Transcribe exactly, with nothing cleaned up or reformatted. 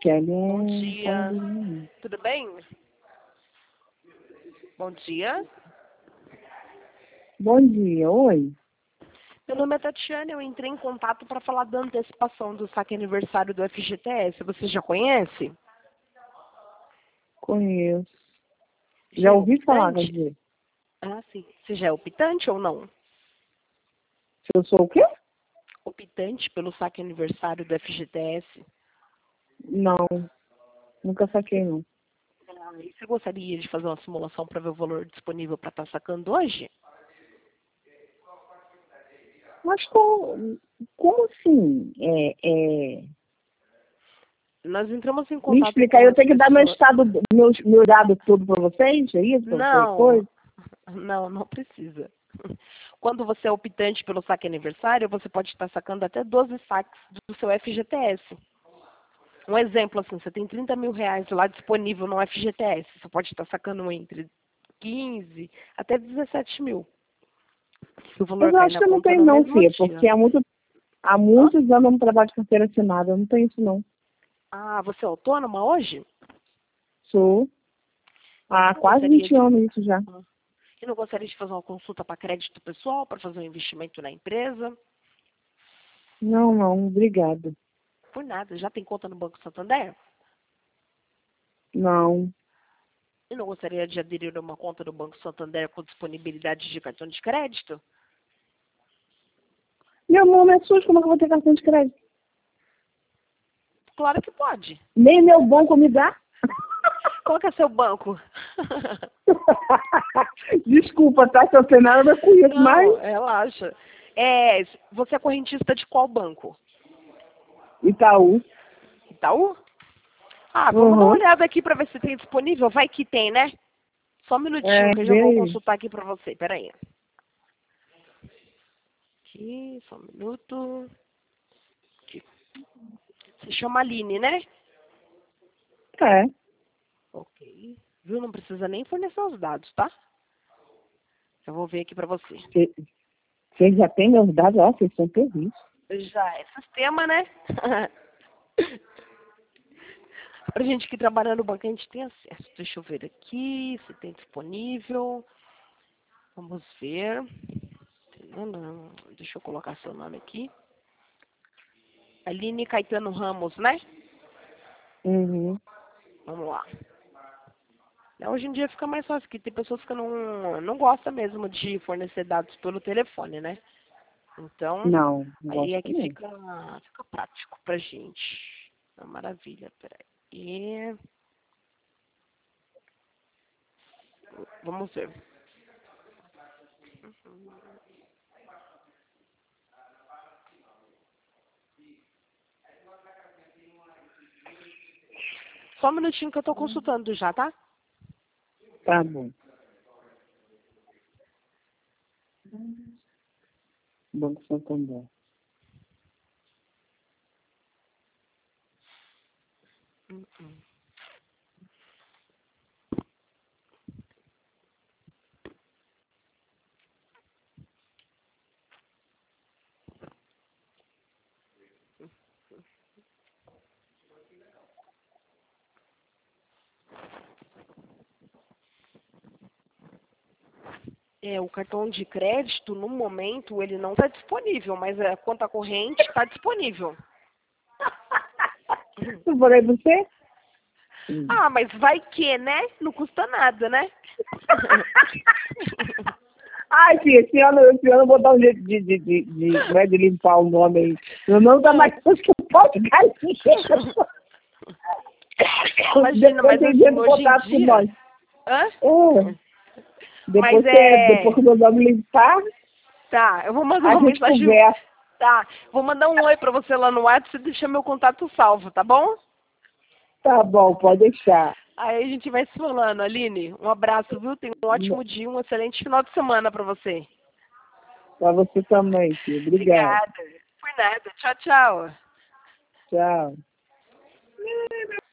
Kelly. Bom dia. Tudo bem? Bom dia. Bom dia, oi. Meu nome é Tatiana, eu entrei em contato para falar da antecipação do saque aniversário do F G T S. Você já conhece? Conheço. Já Já é ouvi falar, quer optante? dizer. Ah, sim. Você já é optante ou não? Se eu sou o quê? Optante pelo saque aniversário do F G T S? Não, nunca saquei, não. Ah, e você gostaria de fazer uma simulação para ver o valor disponível para estar sacando hoje? Mas como, como assim? É, é... Nós entramos em Me contato explica aí, com eu as tenho que dar meu pessoas... estado, meu, meu dado tudo para vocês, é isso? Qualquer Não, coisa? não, não precisa. Quando você é optante pelo saque aniversário, você pode estar sacando até doze saques do seu F G T S. Um exemplo assim, você tem trinta mil reais lá disponível no F G T S. Você pode estar sacando entre quinze até dezessete mil. Se o Mas valor eu cair acho na que eu não conta tenho no não, mesmo filha, dia. porque há, muito, há Hã? muitos anos eu não trabalho de carteira assinada, eu não tenho isso não. Ah, você é autônoma hoje? Sou E há não quase gostaria vinte de, anos isso já. e não gostaria de fazer uma consulta para crédito pessoal, para fazer um investimento na empresa? Não, não, obrigada. Por nada, já tem conta no Banco Santander? Não. E não gostaria de aderir a uma conta do Banco Santander com disponibilidade de cartão de crédito? Meu nome é sujo, como é que eu vou ter cartão de crédito? Claro que pode. Nem meu banco me dá. Qual que é seu banco? Desculpa, tá? Se eu sei nada, eu conheço, mas Não, relaxa. É, você é correntista de qual banco? Itaú. Itaú? Ah, vamos dar uma Uhum. olhada aqui para ver se tem disponível. Vai que tem, né? Só um minutinho É, que eu já vou vê. consultar aqui para você. Pera aí. Aqui, só um minuto. Aqui. Se chama Aline, né? É. Ok. Viu? Não precisa nem fornecer os dados, tá? Eu vou ver aqui para você. Vocês já têm meus dados? Ó, vocês são terríveis. Já é sistema, né? Pra gente que trabalha no banco, a gente tem acesso. Deixa eu ver aqui se tem disponível. Vamos ver. Deixa eu colocar seu nome aqui. Aline Caetano Ramos, né? Uhum. Vamos lá. Hoje em dia fica mais fácil, porque tem pessoas que não, não gostam mesmo de fornecer dados pelo telefone, né? Então, Não, não aí é gosto que mesmo. fica, fica prático pra gente. É uma maravilha, peraí. Vamos ver. Só um minutinho que eu tô consultando já, tá? Tá bom. Banco Santander. Hum, hum. É, o cartão de crédito, no momento, ele não está disponível, mas a conta corrente está disponível. Eu falei pra você? Hum. Ah, mas vai que, né? Não custa nada, né? Ai, filha, esse ano, esse ano eu vou dar um jeito de, de, de, de, né, de limpar o nome aí. Meu nome tá mais coisa que eu posso galinha. Imagina, Depois mas tem assim, gente hoje em contato com nós. dia... Hã? É. Mas Depois, que, depois é... que o meu nome limpar, Tá, eu vou mandar a uma gente mensagem... conversa. Tá, vou mandar um oi pra você lá no WhatsApp e deixar meu contato salvo, tá bom? Tá bom, pode deixar. Aí a gente vai se falando, Aline. Um abraço, viu? Tenha um ótimo dia, um excelente final de semana pra você. Pra você também, filho. Obrigado. Obrigada. Por nada. Tchau, tchau. Tchau.